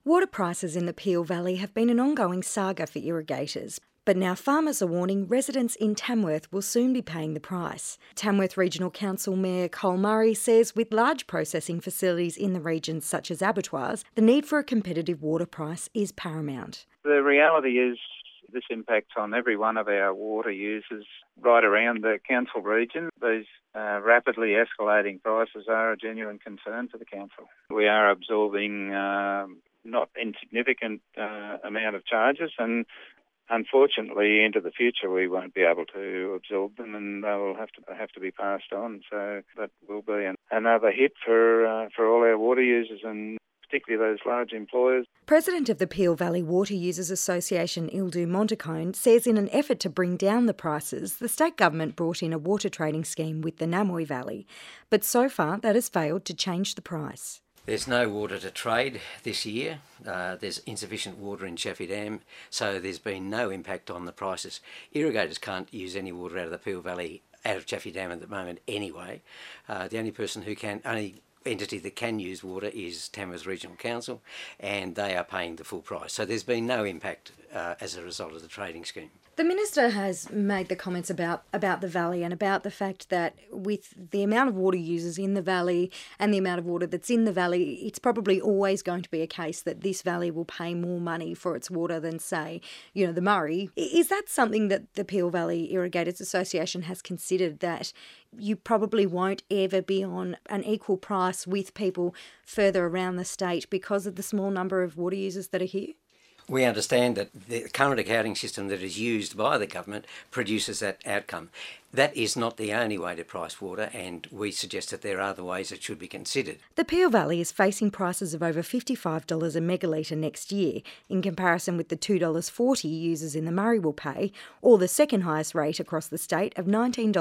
Water prices in the Peel Valley have been an ongoing saga for irrigators, but now farmers are warning residents in Tamworth will soon be paying the price. Tamworth Regional Council Mayor Cole Murray says with large processing facilities in the region such as abattoirs, the need for a competitive water price is paramount. The reality is this impacts on every one of our water users right around the council region. These rapidly escalating prices are a genuine concern for the council. We are absorbing not insignificant amount of charges, and unfortunately into the future we won't be able to absorb them, and they will have to be passed on. So that will be another hit for all our water users, and particularly those large employers. President of the Peel Valley Water Users Association, Ildu Montacone, says in an effort to bring down the prices, the state government brought in a water trading scheme with the Namoi Valley. But so far that has failed to change the price. There's no water to trade this year. There's insufficient water in Chaffey Dam, so there's been no impact on the prices. Irrigators can't use any water out of the Peel Valley, out of Chaffey Dam at the moment anyway. The only entity that can use water is Tamworth Regional Council, and they are paying the full price. So there's been no impact as a result of the trading scheme. The Minister has made the comments about the valley and about the fact that with the amount of water users in the valley and the amount of water that's in the valley, it's probably always going to be a case that this valley will pay more money for its water than, say, the Murray. Is that something that the Peel Valley Irrigators Association has considered, that you probably won't ever be on an equal price with people further around the state because of the small number of water users that are here? We understand that the current accounting system that is used by the government produces that outcome. That is not the only way to price water, and we suggest that there are other ways that should be considered. The Peel Valley is facing prices of over $55 a megalitre next year, in comparison with the $2.40 users in the Murray will pay, or the second highest rate across the state of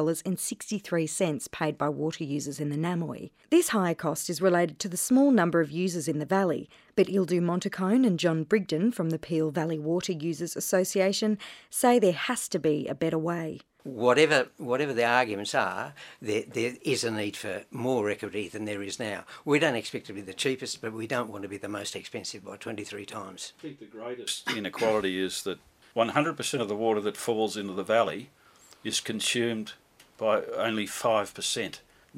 $19.63 paid by water users in the Namoi. This higher cost is related to the small number of users in the valley, but Ildu Montacone and John Brigden from the Peel Valley Water Users Association say there has to be a better way. Whatever the arguments are, there is a need for more equity than there is now. We don't expect to be the cheapest, but we don't want to be the most expensive by 23 times. I think the greatest inequality is that 100% of the water that falls into the valley is consumed by only 5%.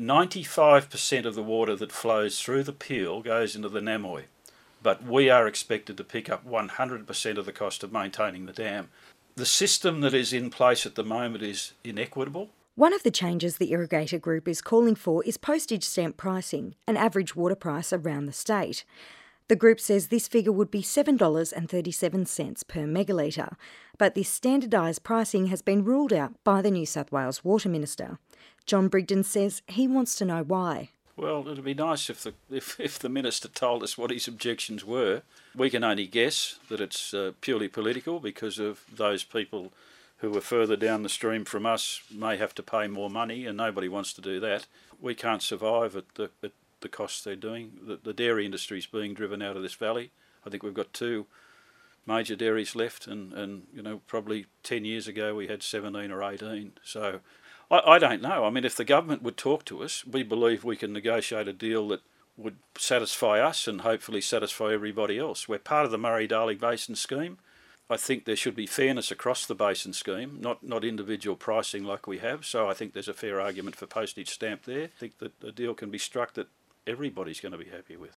95% of the water that flows through the Peel goes into the Namoi, but we are expected to pick up 100% of the cost of maintaining the dam. The system that is in place at the moment is inequitable. One of the changes the irrigator group is calling for is postage stamp pricing, an average water price around the state. The group says this figure would be $7.37 per megalitre, but this standardised pricing has been ruled out by the New South Wales Water Minister. John Brigden says he wants to know why. Well, it'd be nice if the Minister told us what his objections were. We can only guess that it's purely political because of those people who are further down the stream from us may have to pay more money, and nobody wants to do that. We can't survive at the costs they're doing. The dairy industry is being driven out of this valley. I think we've got 2 major dairies left, and probably 10 years ago we had 17 or 18. So I don't know. I mean, if the government would talk to us, we believe we can negotiate a deal that would satisfy us and hopefully satisfy everybody else. We're part of the Murray-Darling Basin scheme. I think there should be fairness across the basin scheme, not individual pricing like we have. So I think there's a fair argument for postage stamp there. I think that a deal can be struck that everybody's going to be happy with.